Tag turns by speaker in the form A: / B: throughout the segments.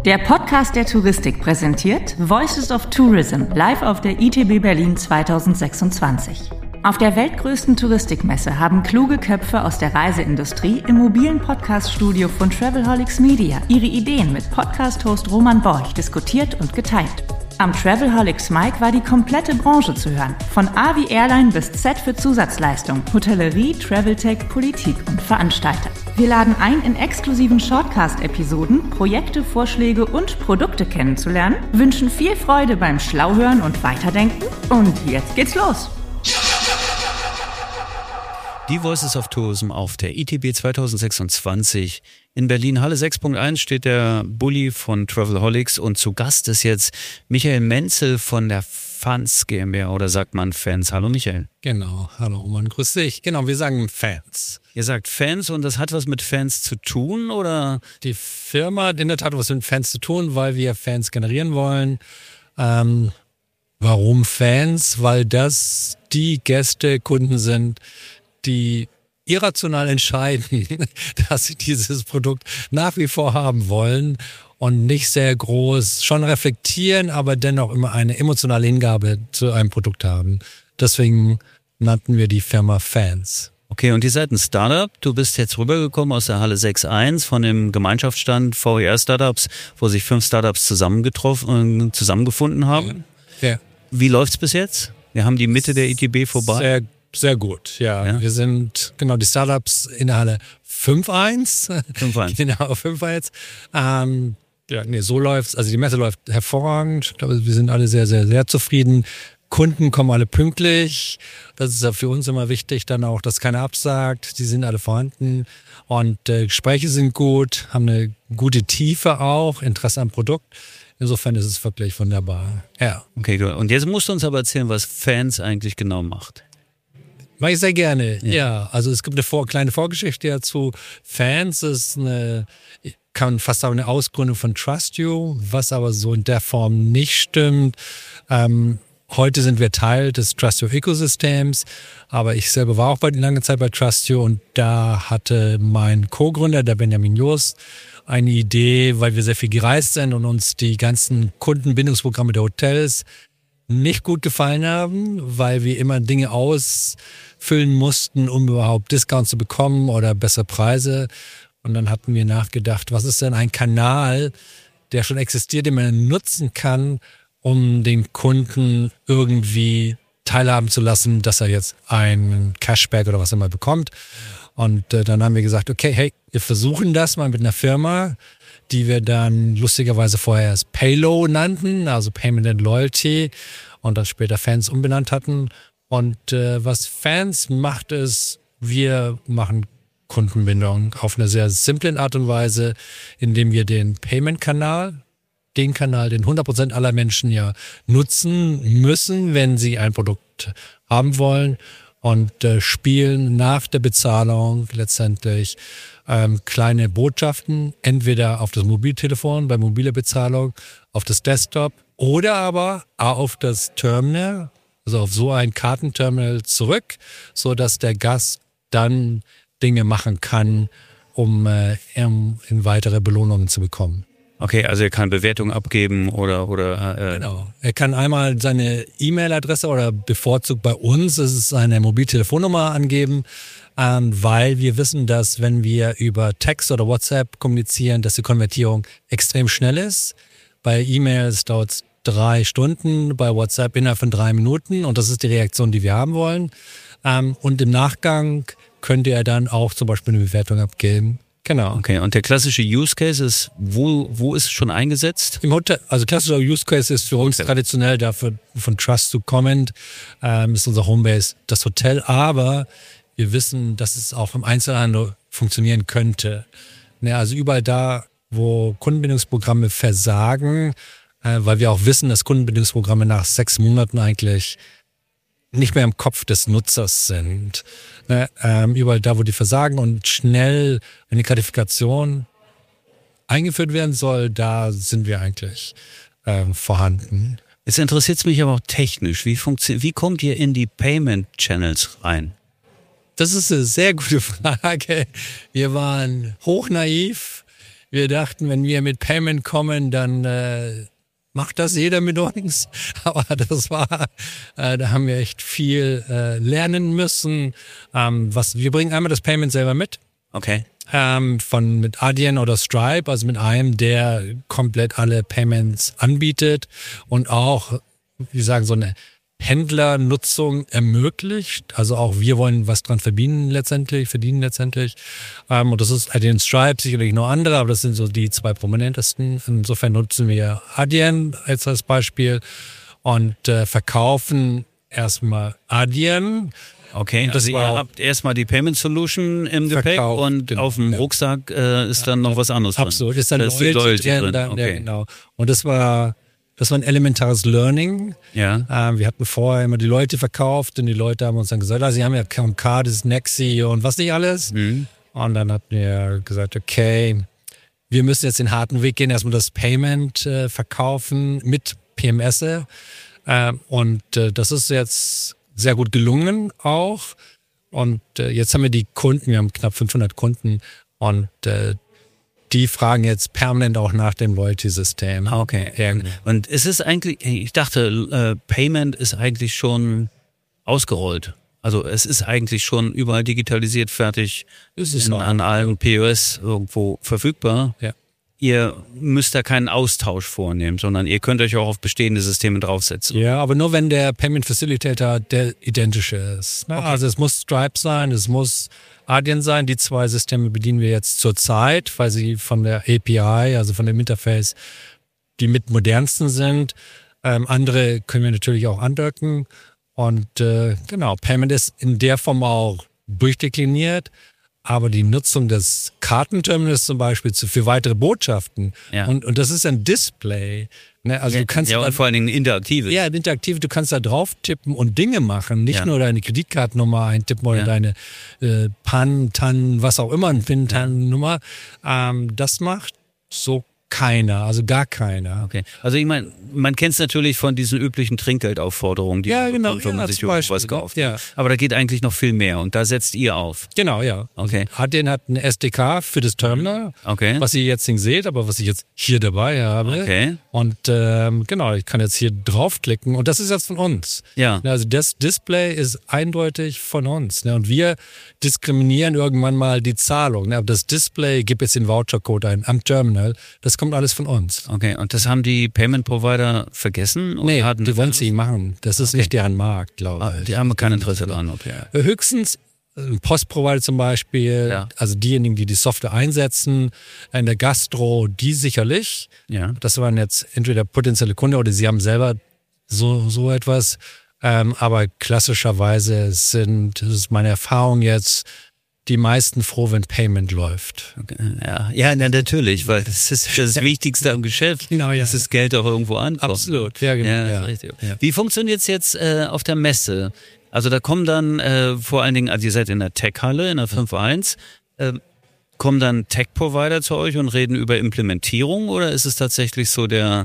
A: Der Podcast der Touristik präsentiert Voices of Tourism live auf der ITB Berlin 2026. Auf der weltgrößten Touristikmesse haben kluge Köpfe aus der Reiseindustrie im mobilen Podcaststudio von Travelholics Media ihre Ideen mit Podcast-Host Roman Borch diskutiert und geteilt. Am Travelholics Mic war die komplette Branche zu hören, von A wie Airline bis Z für Zusatzleistung, Hotellerie, Traveltech, Politik und Veranstalter. Wir laden ein, in exklusiven Shortcast-Episoden Projekte, Vorschläge und Produkte kennenzulernen, wünschen viel Freude beim Schlauhören und Weiterdenken und jetzt geht's los!
B: Die Voices of Tourism auf der ITB 2026. In Berlin Halle 6.1 steht der Bulli von Travelholics und zu Gast ist jetzt Michael Menzel von der Fans GmbH oder sagt man Fans? Hallo Michael.
C: Genau, hallo Roman, grüß dich. Genau, wir sagen Fans.
B: Ihr sagt Fans und das hat was mit Fans zu tun oder?
C: Die Firma hat in der Tat was mit Fans zu tun, weil wir Fans generieren wollen. Warum Fans? Weil das die Gäste, Kunden sind, die irrational entscheiden, dass sie dieses Produkt nach wie vor haben wollen und nicht sehr groß schon reflektieren, aber dennoch immer eine emotionale Hingabe zu einem Produkt haben. Deswegen nannten wir die Firma Fans.
B: Okay, und ihr seid ein Startup. Du bist jetzt rübergekommen aus der Halle 6.1 von dem Gemeinschaftsstand VR Startups, wo sich 5 Startups zusammengefunden haben.
C: Ja.
B: Wie läuft's bis jetzt? Wir haben die Mitte der ITB vorbei.
C: Sehr gut, ja. Wir sind, genau, die Startups in der Halle 5.1.
B: 5.1.
C: Genau, 5.1. So läuft's. Also die Messe läuft hervorragend. Ich glaube, wir sind alle sehr, sehr, sehr zufrieden. Kunden kommen alle pünktlich. Das ist ja für uns immer wichtig, dann auch, dass keiner absagt. Die sind alle vorhanden. Und Gespräche sind gut, haben eine gute Tiefe auch, Interesse am Produkt. Insofern ist es wirklich wunderbar. Ja.
B: Okay, gut. Und jetzt musst du uns aber erzählen, was Fans eigentlich genau macht.
C: Mach ich sehr gerne, ja. Also es gibt eine kleine Vorgeschichte dazu. Fans ist kann fast sagen, eine Ausgründung von Trust You, was aber so in der Form nicht stimmt. Heute sind wir Teil des Trust You Ökosystems, aber ich selber war auch lange Zeit bei Trust You und da hatte mein Co-Gründer, der Benjamin Jost, eine Idee, weil wir sehr viel gereist sind und uns die ganzen Kundenbindungsprogramme der Hotels nicht gut gefallen haben, weil wir immer Dinge ausfüllen mussten, um überhaupt Discounts zu bekommen oder bessere Preise. Und dann hatten wir nachgedacht, was ist denn ein Kanal, der schon existiert, den man nutzen kann, um den Kunden irgendwie teilhaben zu lassen, dass er jetzt ein Cashback oder was immer bekommt. Und dann haben wir gesagt, okay, hey, wir versuchen das mal mit einer Firma, die wir dann lustigerweise vorher erst Paylo nannten, also Payment and Loyalty, und dann später Fans umbenannt hatten. Und was Fans macht, ist, wir machen Kundenbindung auf eine sehr simple Art und Weise, indem wir den Payment-Kanal, den 100% aller Menschen ja nutzen müssen, wenn sie ein Produkt haben wollen, und spielen nach der Bezahlung letztendlich kleine Botschaften, entweder auf das Mobiltelefon bei mobiler Bezahlung, auf das Desktop oder aber auf das Terminal, also auf so ein Kartenterminal zurück, so dass der Gast dann Dinge machen kann, um in weitere Belohnungen zu bekommen.
B: Okay, also er kann Bewertungen abgeben oder
C: Genau. Er kann einmal seine E-Mail-Adresse oder bevorzugt bei uns ist es seine Mobiltelefonnummer angeben, weil wir wissen, dass wenn wir über Text oder WhatsApp kommunizieren, dass die Konvertierung extrem schnell ist. Bei E-Mails dauert es 3 Stunden, bei WhatsApp innerhalb von 3 Minuten und das ist die Reaktion, die wir haben wollen. Und im Nachgang könnte er dann auch zum Beispiel eine Bewertung abgeben. Genau.
B: Okay, und der klassische Use Case ist, wo ist es schon eingesetzt?
C: Im Hotel, also klassischer Use Case ist für uns traditionell dafür von Trust to Comment, ist unser Homebase das Hotel, aber wir wissen, dass es auch im Einzelhandel funktionieren könnte. Ja, also überall da, wo Kundenbindungsprogramme versagen, weil wir auch wissen, dass Kundenbindungsprogramme nach 6 Monaten eigentlich nicht mehr im Kopf des Nutzers sind. Überall da, wo die versagen und schnell eine Gratifikation eingeführt werden soll, da sind wir eigentlich vorhanden.
B: Jetzt interessiert es mich aber auch technisch. Wie kommt ihr in die Payment Channels rein?
C: Das ist eine sehr gute Frage. Wir waren hochnaiv. Wir dachten, wenn wir mit Payment kommen, dann macht das jeder mit uns. Aber das war, da haben wir echt viel lernen müssen. Wir bringen einmal das Payment selber mit.
B: Okay.
C: Mit Adyen oder Stripe, also mit einem, der komplett alle Payments anbietet und auch, wie sagen, so eine Händlernutzung ermöglicht. Also auch wir wollen was dran verdienen letztendlich. Und das ist Adyen Stripe, sicherlich noch andere, aber das sind so die zwei prominentesten. Insofern nutzen wir Adyen als Beispiel und verkaufen erstmal Adyen.
B: Okay, also ihr habt erstmal die Payment Solution im Gepäck und auf dem Rucksack ist dann noch was anderes drin.
C: Absolut, ist dann Loyalty drin. Okay. Ja, genau. Und das war ein elementares Learning.
B: Ja.
C: Wir hatten vorher immer die Leute verkauft und die Leute haben uns dann gesagt, sie haben ja KMK, das ist Nexi und was nicht alles.
B: Mhm.
C: Und dann hatten wir gesagt, okay, wir müssen jetzt den harten Weg gehen, erstmal das Payment verkaufen mit PMS. Und das ist jetzt sehr gut gelungen auch. Und jetzt haben wir die Kunden, wir haben knapp 500 Kunden und die fragen jetzt permanent auch nach dem Loyalty-System.
B: Okay. Und es ist eigentlich, ich dachte, Payment ist eigentlich schon ausgerollt. Also es ist eigentlich schon überall digitalisiert, fertig, an allen POS irgendwo verfügbar.
C: Ja.
B: Ihr müsst da keinen Austausch vornehmen, sondern ihr könnt euch auch auf bestehende Systeme draufsetzen.
C: Ja, aber nur wenn der Payment Facilitator der identische ist. Ne?
B: Okay.
C: Also es muss Stripe sein, es muss Adyen sein. Die zwei Systeme bedienen wir jetzt zurzeit, weil sie von der API, also von dem Interface, die mit modernsten sind. Andere können wir natürlich auch andocken. Und Payment ist in der Form auch durchdekliniert. Aber die Nutzung des Kartenterminals zum Beispiel für weitere Botschaften und das ist ein Display. Ne? Also du kannst
B: und vor allen Dingen interaktives.
C: Ja, interaktiv. Du kannst da drauf tippen und Dinge machen, nicht nur deine Kreditkartennummer eintippen oder deine PAN, TAN, was auch immer, eine PIN-TAN-Nummer. Das macht so keiner, also gar keiner.
B: Okay. Also ich meine, man kennt es natürlich von diesen üblichen Trinkgeldaufforderungen, die wenn man sich was kauft.
C: Ja.
B: Aber da geht eigentlich noch viel mehr und da setzt ihr auf.
C: Genau, ja.
B: Okay.
C: Adyen hat eine SDK für das Terminal, was ihr jetzt nicht seht, aber was ich jetzt hier dabei habe.
B: Okay.
C: Und ich kann jetzt hier draufklicken und das ist jetzt von uns.
B: Ja.
C: Also das Display ist eindeutig von uns. Ne? Und wir diskriminieren irgendwann mal die Zahlung. Ne? Aber das Display, gibt jetzt den Vouchercode ein am Terminal, das kommt alles von uns.
B: Okay, und das haben die Payment-Provider vergessen?
C: Nee, die wollen es nicht machen. Das ist nicht deren Markt, glaube ich.
B: Die haben kein Interesse daran. Okay.
C: Höchstens ein Postprovider zum Beispiel, also diejenigen, die die Software einsetzen, in der Gastro, die sicherlich.
B: Ja.
C: Das waren jetzt entweder potenzielle Kunden oder sie haben selber so etwas. Aber klassischerweise das ist meine Erfahrung jetzt, die meisten froh, wenn Payment läuft.
B: Okay. Ja, natürlich, weil das ist das Wichtigste am Geschäft.
C: Genau, ja.
B: Dass das Geld auch irgendwo ankommt.
C: Absolut, ja, genau.
B: Ja, richtig. Ja. Wie funktioniert es jetzt auf der Messe? Also da kommen dann vor allen Dingen, also ihr seid in der Tech-Halle, in der 5.1, kommen dann Tech-Provider zu euch und reden über Implementierung oder ist es tatsächlich so der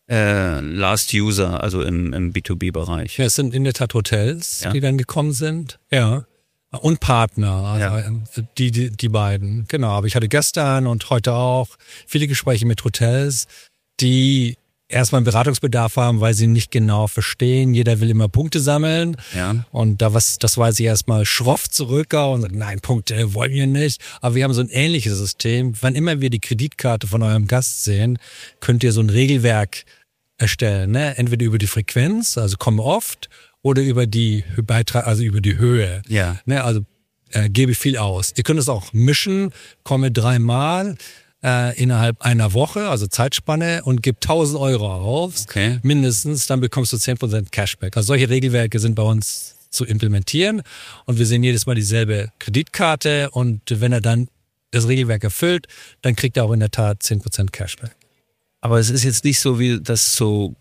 B: Last User, also im B2B-Bereich?
C: Ja, es sind in der Tat Hotels, die dann gekommen sind. Ja. Und Partner, also die beiden. Genau, aber ich hatte gestern und heute auch viele Gespräche mit Hotels, die erstmal einen Beratungsbedarf haben, weil sie nicht genau verstehen. Jeder will immer Punkte sammeln.
B: Ja.
C: Und das weise ich erstmal schroff zurück und sagt, nein, Punkte wollen wir nicht. Aber wir haben so ein ähnliches System. Wann immer wir die Kreditkarte von eurem Gast sehen, könnt ihr so ein Regelwerk erstellen. Ne? Entweder über die Frequenz, also komme oft, oder über die Beitrag, also über die Höhe.
B: Ja.
C: Ne, also gebe viel aus. Ihr könnt es auch mischen, komme 3-mal innerhalb einer Woche, also Zeitspanne, und gib 1.000 Euro aus, mindestens, dann bekommst du 10% Cashback. Also solche Regelwerke sind bei uns zu implementieren und wir sehen jedes Mal dieselbe Kreditkarte und wenn er dann das Regelwerk erfüllt, dann kriegt er auch in der Tat 10% Cashback.
B: Aber es ist jetzt nicht so wie das so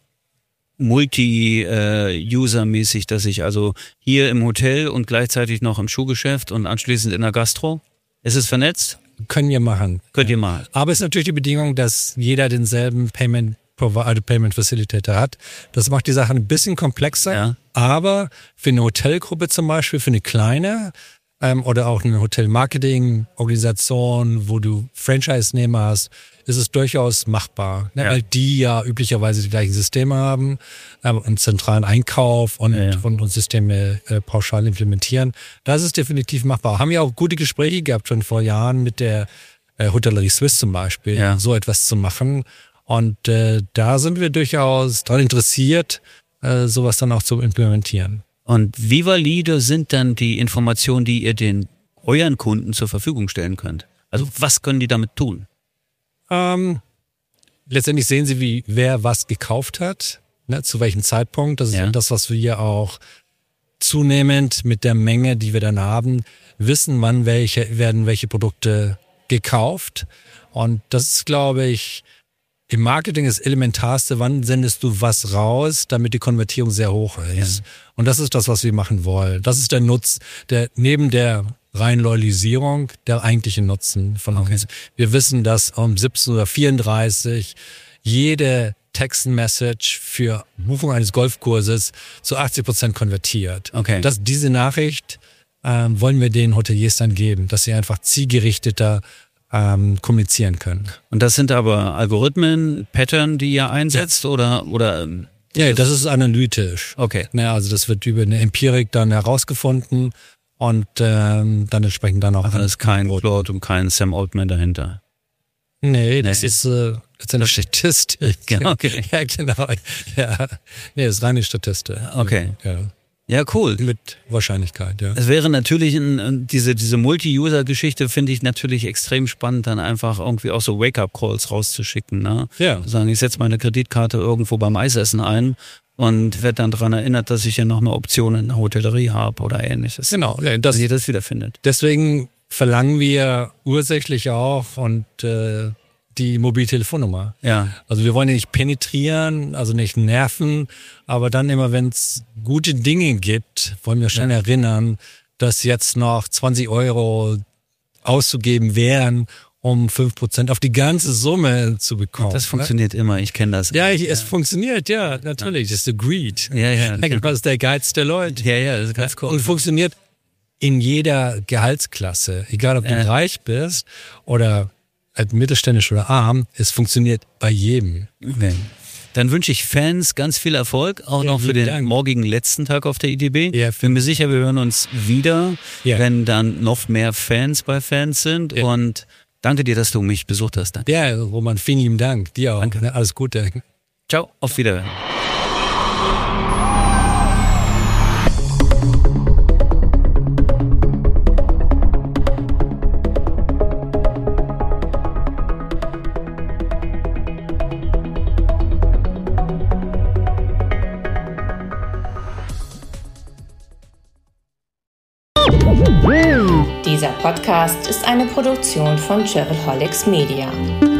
B: Multi-User-mäßig, dass ich also hier im Hotel und gleichzeitig noch im Schuhgeschäft und anschließend in der Gastro. Ist es vernetzt?
C: Können wir machen.
B: Könnt ihr mal.
C: Aber es ist natürlich die Bedingung, dass jeder denselben Payment Facilitator hat. Das macht die Sache ein bisschen komplexer.
B: Ja.
C: Aber für eine Hotelgruppe zum Beispiel, für eine kleine, oder auch eine Hotel-Marketing-Organisation, wo du Franchise-Nehmer hast, ist es durchaus machbar, ne? Weil die ja üblicherweise die gleichen Systeme haben, einen zentralen Einkauf und Systeme pauschal implementieren. Das ist definitiv machbar. Haben ja auch gute Gespräche gehabt schon vor Jahren mit der Hotellerie Suisse zum Beispiel, so etwas zu machen. Und da sind wir durchaus daran interessiert, sowas dann auch zu implementieren.
B: Und wie valide sind dann die Informationen, die ihr euren Kunden zur Verfügung stellen könnt? Also was können die damit tun?
C: Letztendlich sehen sie, wer was gekauft hat, ne, zu welchem Zeitpunkt. Das ist das, was wir hier auch zunehmend mit der Menge, die wir dann haben, wissen, wann werden welche Produkte gekauft. Und das ist, glaube ich, im Marketing das Elementarste, wann sendest du was raus, damit die Konvertierung sehr hoch ist. Ja. Und das ist das, was wir machen wollen. Das ist der neben der rein Loyalisierung, der eigentliche Nutzen von uns. Wir wissen, dass um 17:34 Uhr jede Text-Message für Buchung eines Golfkurses zu 80% konvertiert.
B: Okay.
C: Diese Nachricht wollen wir den Hoteliers dann geben, dass sie einfach zielgerichteter kommunizieren können.
B: Und das sind aber Algorithmen, Pattern, die ihr einsetzt oder?
C: Ja, das ist analytisch.
B: Okay.
C: Ja, also das wird über eine Empirik dann herausgefunden und dann entsprechend dann auch.
B: Also da ist kein Claude und kein Sam Altman dahinter.
C: Nee, das ist eine Statistik.
B: Genau, okay.
C: Ja, genau. Ja. Nee, das ist reine Statistik.
B: Okay.
C: Ja.
B: Ja, cool.
C: Mit Wahrscheinlichkeit, ja.
B: Es wäre natürlich diese Multi-User-Geschichte finde ich natürlich extrem spannend, dann einfach irgendwie auch so Wake-up-Calls rauszuschicken, ne?
C: Ja.
B: Sagen, ich setze meine Kreditkarte irgendwo beim Eisessen ein und werde dann daran erinnert, dass ich ja noch eine Option in der Hotellerie habe oder ähnliches.
C: Genau. Ja,
B: dass ihr das wiederfindet.
C: Deswegen verlangen wir ursächlich auch und die Mobiltelefonnummer.
B: Ja.
C: Also wir wollen ja nicht penetrieren, also nicht nerven, aber dann immer, wenn es gute Dinge gibt, wollen wir schon erinnern, dass jetzt noch 20 € auszugeben wären, um 5% auf die ganze Summe zu bekommen.
B: Das funktioniert immer, ich kenne das.
C: Ja, es funktioniert, ja, natürlich. Das ist der Greed.
B: Ja.
C: Das ist der Geiz der Leute.
B: Ja, das ist ganz cool.
C: Und funktioniert in jeder Gehaltsklasse. Egal, ob du reich bist oder mittelständisch oder arm, es funktioniert bei jedem.
B: Okay. Dann wünsche ich Fans ganz viel Erfolg, auch noch für den morgigen letzten Tag auf der ITB.
C: Ja,
B: bin mir sicher, wir hören uns wieder, wenn dann noch mehr Fans bei Fans sind. Ja. Und danke dir, dass du mich besucht hast. Danke.
C: Ja, Roman, vielen lieben Dank. Dir auch. Danke. Alles Gute.
B: Ciao, auf Wiedersehen.
D: Dieser Podcast ist eine Produktion von Travelholics Media.